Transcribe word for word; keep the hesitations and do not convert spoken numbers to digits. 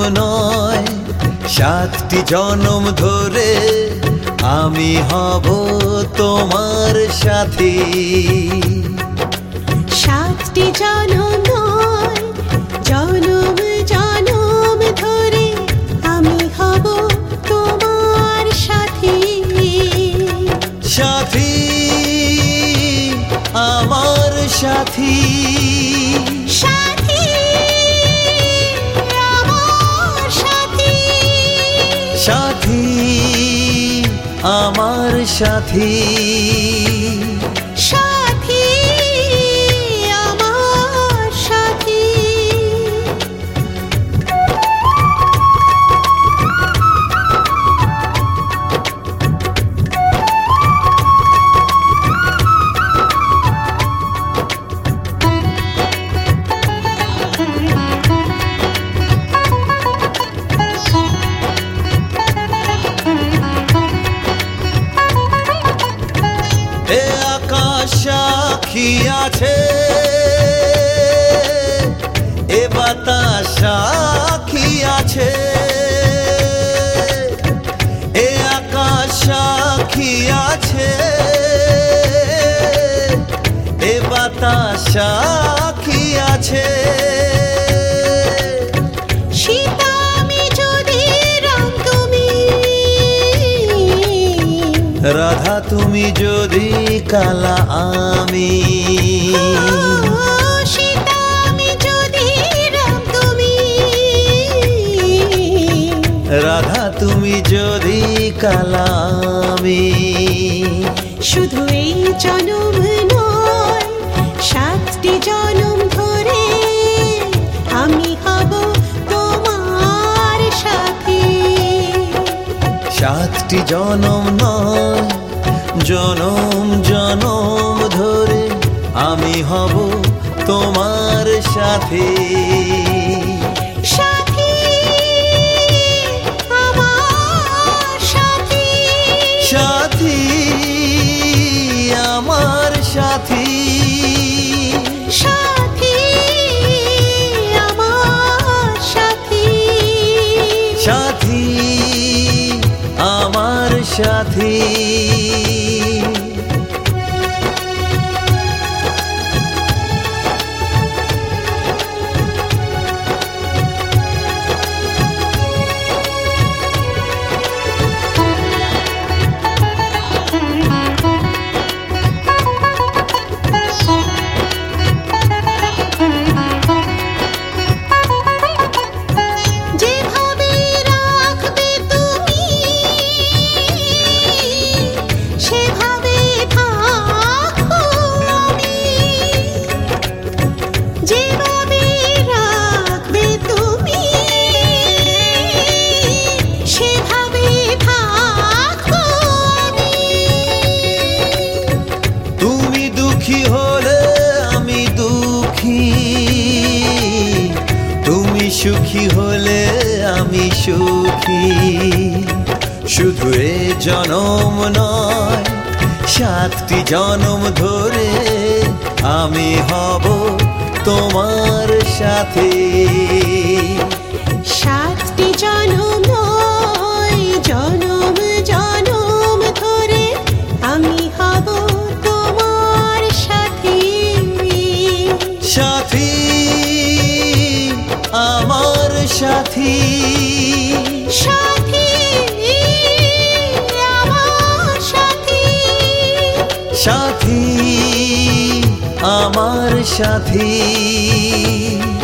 নয়, সাতটি জনম ধরে আমি হব তোমার সাথী। সাতটি জনম নয়, জনম জনম ধরে আমি হব তোমার সাথী। সাথী আমার সাথী, সাথী আমার সাথী, সাথী আমার সাথী, সাথী আমার সাথী। এ আকাশ সাক্ষী আছে, এ বাতাস সাক্ষী আছে, এ আকাশ সাক্ষী আছে, এ বাতাস সাক্ষী আছে। সীতা আমি যদি রাম তুমি, রাধা তুমি যদি কালা আমি, সীতা আমি যদি রাম তুমি, রাধা তুমি যদি কালা আমি। শুধু এই জনম নয়, সাতটি জনম ধরে আমি হব তোমার সাথী। সাতটি জনম নয়, জনম জনম ধরে আমি হব তোমার সাথী। সাথী আমার সাথী, সাথী আমার সাথী, সাথী আমার সাথী, সাথী আমার সাথী। যেভাবে রাখবে তুমি সেভাবে থাকবো আমি, যেভাবে রাখবে তুমি সেভাবে থাকবো আমি। তুমি দুঃখী হলে আমি দুঃখী, তুমি সুখী হলে আমি সুখী। শুধু এ জনম নয়, সাতটি জনম ধরে আমি হব তোমার সাথে। সাতটি জনম নয়, জনম জনম ধরে আমি হব তোমার সাথী। সাথী আমার সাথী, সাথী আমার সাথী, সাথী আমার সাথী।